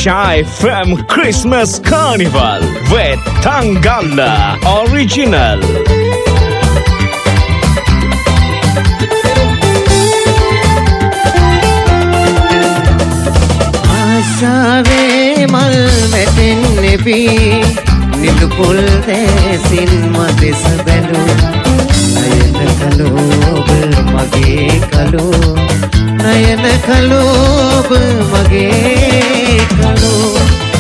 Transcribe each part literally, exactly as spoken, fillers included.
Shy F M Christmas Carnival with Tangalla Original. ආශාවේ මල් වැටෙන්නේ P Nilu පොල් දැසින් මදෙස බැලූ නයන කලෝබ මගේ කලෝ නයන කලෝබ මගේ කලෝ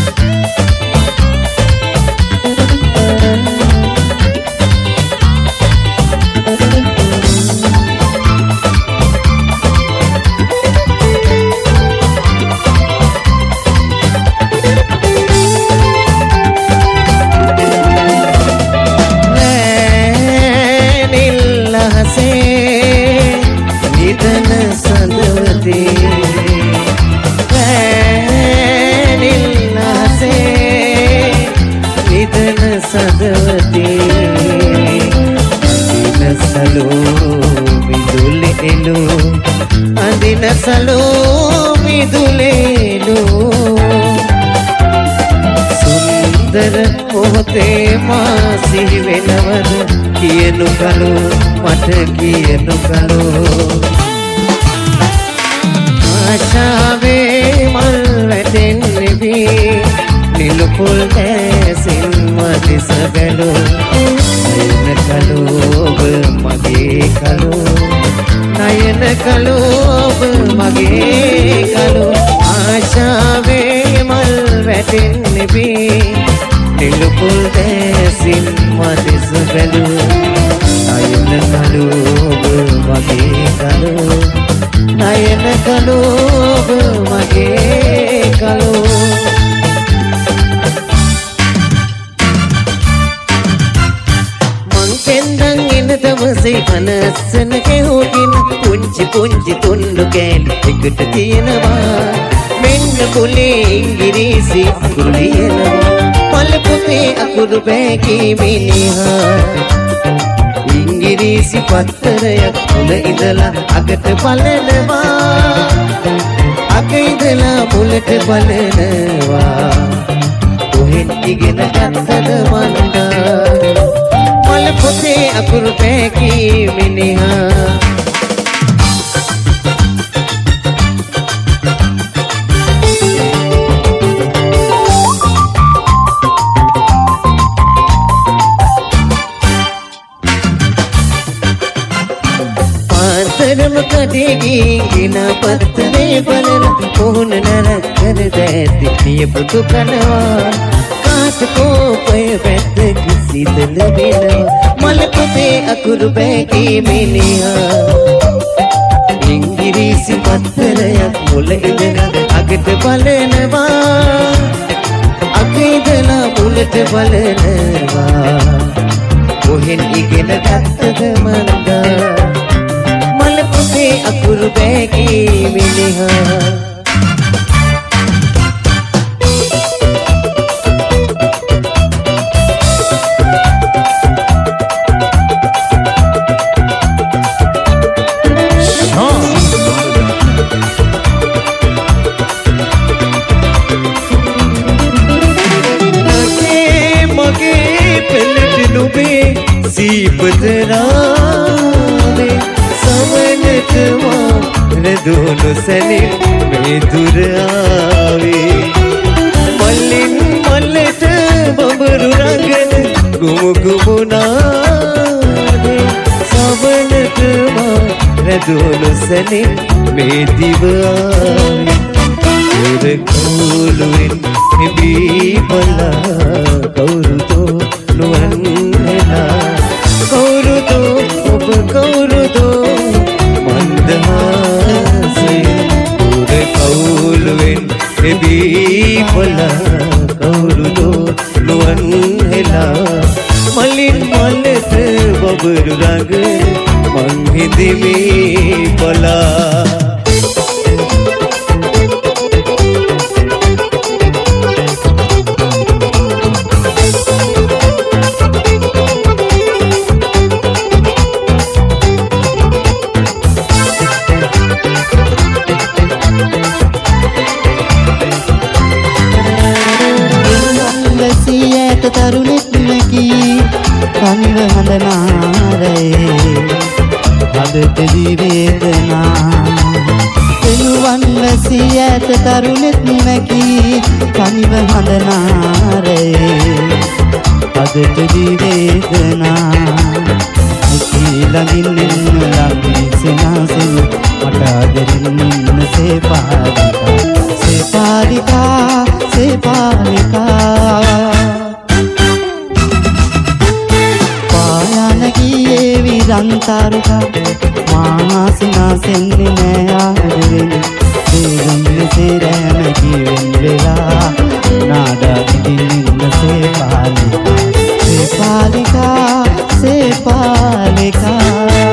Andina salumi dulelu Sundara mohote maasi wenawada kiyanu kalu mata kiyanu kalu Aashawe mal වැටෙන්නේ වී නිලු පොල් දැසින් මදෙස බැලූ නයන කලෝබ මගේ කලෝ නයන කලෝබ මගේ කලෝ ආශාවේ මල් වැටෙන්නේ වී නිලු පොල් දැසින් මදෙස බැලූ නයන කලෝබ මගේ කලෝ නයන කලෝබ මගේ කලෝ දවසේ අනස්සන කෙහුටින් පුංචි පුංචි තුන්ඩු කෑලි එකට තියෙනවා මෙන්න කුලේ ඉංග්‍රීසි අකුරු ලියනවා මල පොතේ අකුරු බෑකි මිනිහා ඉංග්‍රීසි පත්තරයක් මුල ඉඳලා අගට බලනවා අග ඉඳලා මුලට බලනවා කොහෙන් ඉගෙන ගත්තද මන්දා මල පොතේ අකුරු පැකි මිනිහා පාතරම කඩේ ගිහින පත්තරේ බලලා මොහොන නරක කර දැති නියපොතු කනවා කාට කෝපය පැත්ත කිසිදල වෙනවා මල පොතේ අකුරු බෑකි මිනිහා ඉංග්‍රීසි පත්තරයක් මුල ඉඳලා අගට බලනවා අග ඉඳලා මුලට බලනවා කොහෙන් ඉගෙන ගත්තද මන්දා මල පොතේ අකුරු බෑකි මිනිහා सीपतरावे समनतवा रदोनो सनिल में दूर आवे मल्लिन मल्लट बबरू रंगन गुम गुमुनावे समनतवा रदोनो सनिल में दिव आवे दूर कौलुविन निबी बला कौरु तो नुवन्नला कौरुदो उप कौरुदो मंदहासे दूर कौलुविन एबी पला कौरुदो नुवन्नला मलिन मलत बबरू रंग मंहिदिमी पला වේදනා එළුවන් වැසී ඇත තරුණෙක් නැකී තනිව හඬනාරේ අදට දී වේදනා නිකී ළඟින් ඉන්න ළඟී සෙනාසෙන් මට ආදරෙන් ඉන්න සේපාලිකා සේපාලිකා සේපාලිකා පායන ගියේ විරන්තරුකා මාසිනාසෙන්නේ නෑ ආදරෙන් දේරම් සේරෑම ජීවෙන් වෙලා නාඩා පිටින් ඉන්න සේපාලිකා සේපාලිකා සේපාලිකා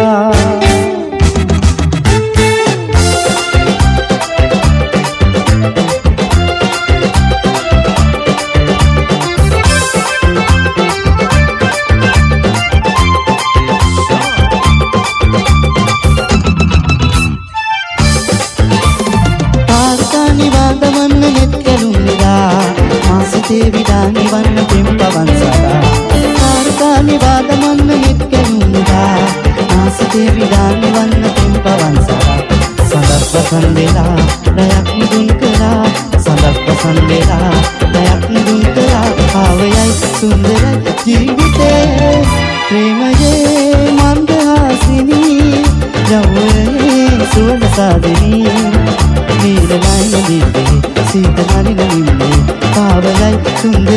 විදානි වන්න පෙම්පවන් සදා කාර්කානි වාදමන්න මෙත්කැනුනිදා ආසිතේ විදානි වන්න පෙම්පවන් සදා සඳක් වසන් වෙලා රයක් මුදුන් කළා සඳක් වසන් වෙලා රයක් මුදුන් කළා ආවයයි සුන්දර ජීවිතේ ප්‍රේමයේ මන්දහාසිනී ජවයේ සුවඳ සාදිනී නීලනයි නිදේ සීතලනි නින්නේ පාවලයි සුන්දර